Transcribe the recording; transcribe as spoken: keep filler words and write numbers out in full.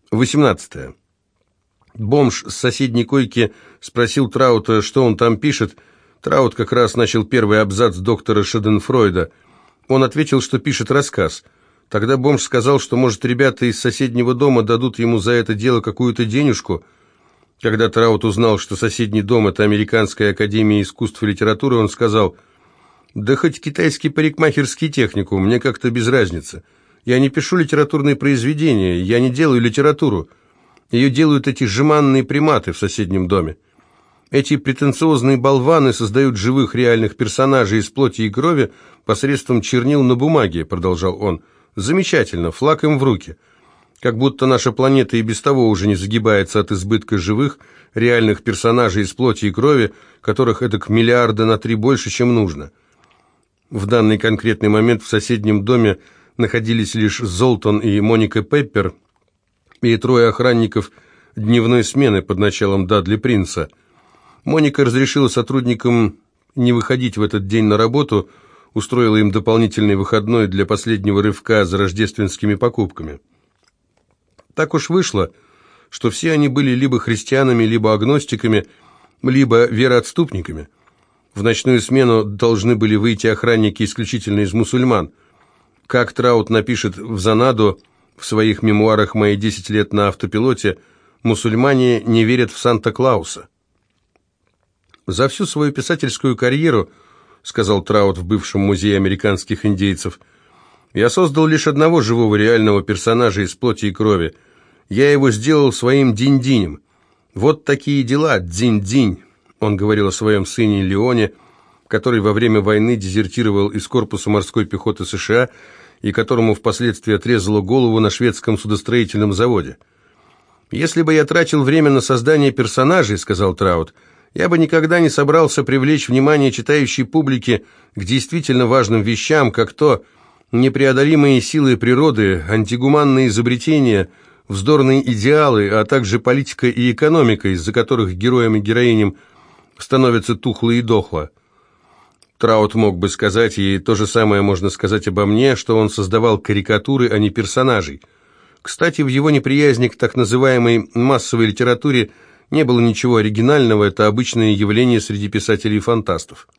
восемнадцатое. Бомж с соседней койки спросил Траута, что он там пишет. Траут как раз начал первый абзац доктора Шаденфройда. Он ответил, что пишет рассказ. Тогда бомж сказал, что, может, ребята из соседнего дома дадут ему за это дело какую-то денежку. Когда Траут узнал, что соседний дом – это Американская академия искусств и литературы, он сказал: «Да хоть китайский парикмахерский техникум, мне как-то без разницы. Я не пишу литературные произведения, я не делаю литературу. Ее делают эти жеманные приматы в соседнем доме. Эти претенциозные болваны создают живых реальных персонажей из плоти и крови посредством чернил на бумаге», — продолжал он. «Замечательно, флаг им в руки. Как будто наша планета и без того уже не загибается от избытка живых реальных персонажей из плоти и крови, которых эдак миллиарда на три больше, чем нужно». В данный конкретный момент в соседнем доме находились лишь Золтан и Моника Пеппер и трое охранников дневной смены под началом Дадли Принца. Моника разрешила сотрудникам не выходить в этот день на работу, устроила им дополнительный выходной для последнего рывка за рождественскими покупками. Так уж вышло, что все они были либо христианами, либо агностиками, либо вероотступниками. В ночную смену должны были выйти охранники исключительно из мусульман. Как Траут напишет в Занаду в своих мемуарах «Мои десять лет на автопилоте», мусульмане не верят в Санта-Клауса. «За всю свою писательскую карьеру, — сказал Траут в бывшем музее американских индейцев, — я создал лишь одного живого реального персонажа из плоти и крови. Я его сделал своим Динь-Динем. Вот такие дела, Дзинь-Динь», — он говорил о своем сыне Леоне, который во время войны дезертировал из корпуса морской пехоты США и которому впоследствии отрезало голову на шведском судостроительном заводе. «Если бы я тратил время на создание персонажей, — сказал Траут, — я бы никогда не собрался привлечь внимание читающей публики к действительно важным вещам, как то непреодолимые силы природы, антигуманные изобретения, вздорные идеалы, а также политика и экономика, из-за которых героям и героиням становится тухло и дохло». Траут мог бы сказать, и то же самое можно сказать обо мне, что он создавал карикатуры, а не персонажей. Кстати, в его неприязни к так называемой массовой литературе не было ничего оригинального, это обычное явление среди писателей-фантастов.